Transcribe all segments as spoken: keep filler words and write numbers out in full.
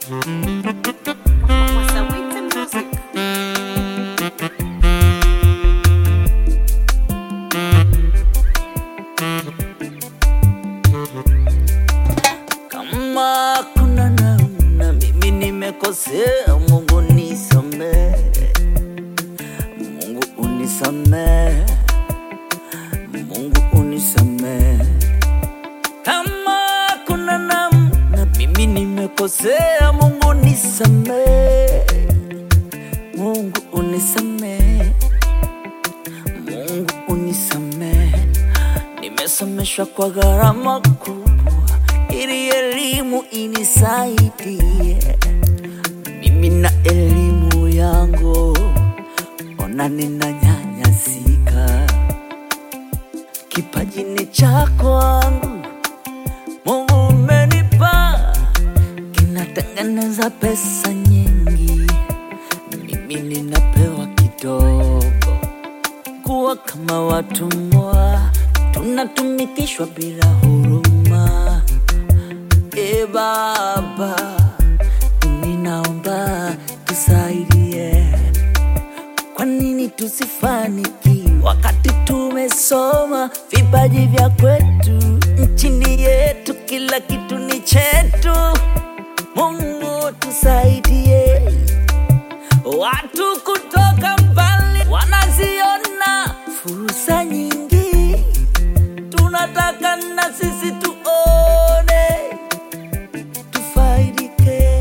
Kama kuna namna mimi nimekosea, Mungu nisamehe, Mungu unisamehe, Mungu unisamehe. Kama kuna namna mimi nimekosea, Mungu nisamehe, Mungu unisamehe, Mungu unisamehe. Nimesomeshwa kwa gharama kubwa ili elimu inisaidie. Mimi na elimu yangu, ona ninanyanyasika. Kipaji ni chako wangu, Mungu umenipa, kinatengeneza pesa nyingi, mimi ninapewa kidogo. Kuwa kama watumwa, tunatumikishwa bila huruma. E Baba, ninaomba tusaidie. Kwa nini tusifanikiwe wakati tumesoma vipaji vya kwetu? Nchini yetu kila kitu ni chetu. Mungu tusaidie. Watu kutoka mbali wanaziona fursa nyingi, tunataka na sisi tuone, tufaidike.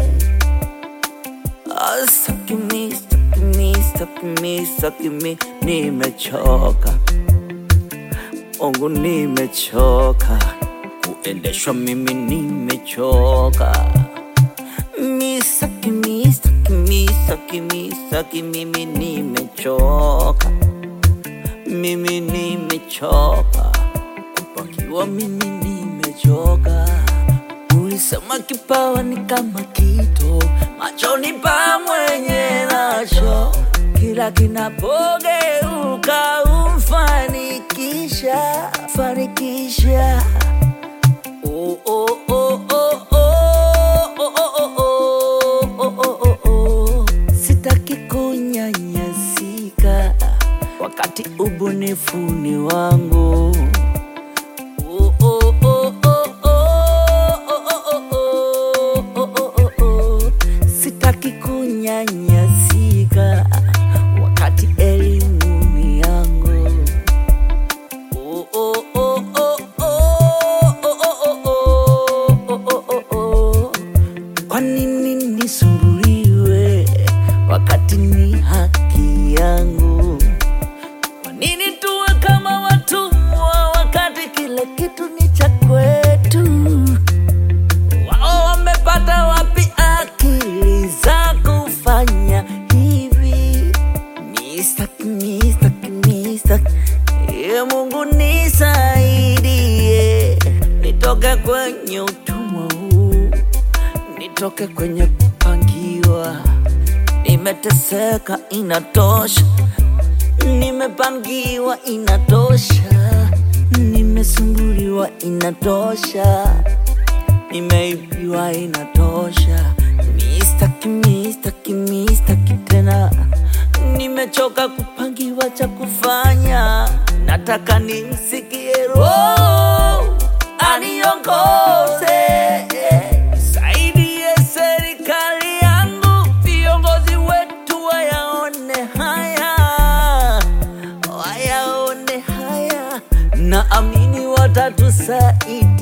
Sakimi, sakimi, sakimi, sakimi, nimechoka Mungu, nimechoka kuendeshwa, mimi nimechoka. Misakimi, sakimi, sakimi, sakimi, mimi nimechoka, mimi nimechoka kupangiwa, mimi nimechoka. Ulisema kipawa ni kama kito machoni pa mwenye nacho, kila kinapogeuka umfanikisha, fanikisha. Oh, oh, oh, oh, oh, oh, oh, oh, oh, oh, oh. Sitaki kunyanyasika wakati ubunifu ni wangu. Oh, oh, oh, oh, sitaki kunyanyasika wakati elimu ni yangu. Oh, oh, oh, oh, oh, oh, oh, oh, oh, oh. Kwa nini nisumbuliwe wakati ni haki yangu? Kwa nini tuwe kama watumwa wakati kila kitu ni cha kwetu? Wao wamepata wapi akili za kufanya hivi? Mistaki, mistaki, mistaki. Ee Mungu nisaidie, nitoke kwenye utumwa huu, nitoke kwenye kupangiwa. Nimeteseka, inatosha. Nimepangiwa, inatosha. Nimesumbuliwa, inatosha. Nimeibiwa, inatosha. Mistaki, mistaki, mistaki tena. Nimechoka kupangiwa cha kufanya, nataka nimsikie Roho aniongoze. Saidie serikali yangu, viongozi wetu wayaone haya, wayaone haya. Naamini watatusaidia.